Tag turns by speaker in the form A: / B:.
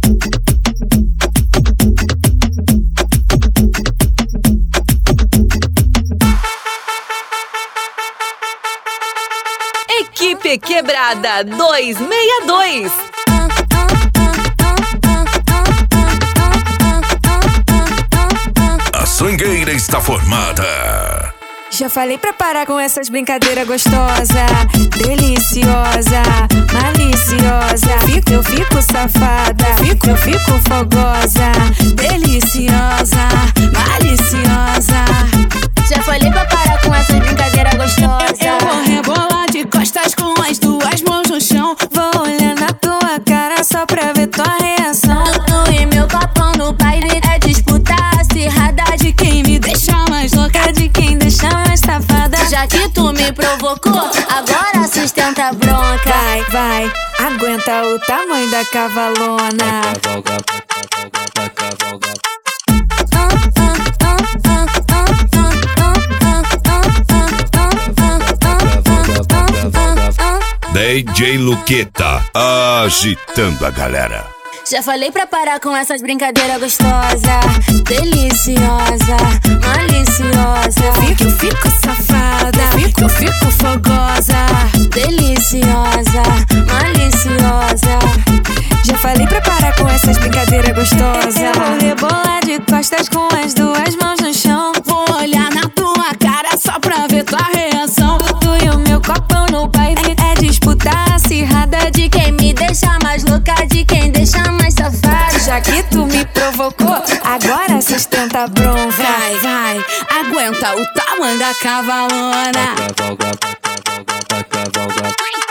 A: Equipe Quebrada 262.
B: A swingueira está formada.
C: Já falei pra parar com essas brincadeiras gostosa, deliciosa, maliciosa. Eu fico safada, eu fico fogosa, deliciosa, maliciosa.
D: Já falei pra parar com essas brincadeiras gostosas.
C: Eu vou rebolar de costas com as duas mãos no chão. Vou olhar na tua cara só pra ver tua reação.
D: Tu e meu papão no baile é disputar acirrada de quem me deixa mais louca,
C: De quem deixa mais safada.
D: Já que tu me provocou, agora sustenta a bronca.
C: Vai, aguenta o tamanho da cavalona.
B: DJ Luqueta agitando a galera.
D: Já falei pra parar com essas brincadeiras gostosas, deliciosa, maliciosa.
C: Eu fico safada, eu fico fogosa,
D: deliciosa, maliciosa.
C: Já falei pra parar com essas brincadeiras gostosas. Eu vou rebolar de costas com as duas mãos no chão. Vou olhar na tua cara só pra ver tua reação. Tu e o meu copão no baile é disputar acirrada
D: De quem me deixa mais louca, de quem deixa mais safada.
C: Já que tu me provocou, agora sustenta a bronca. Vai, aguenta o tamanho da cavalona.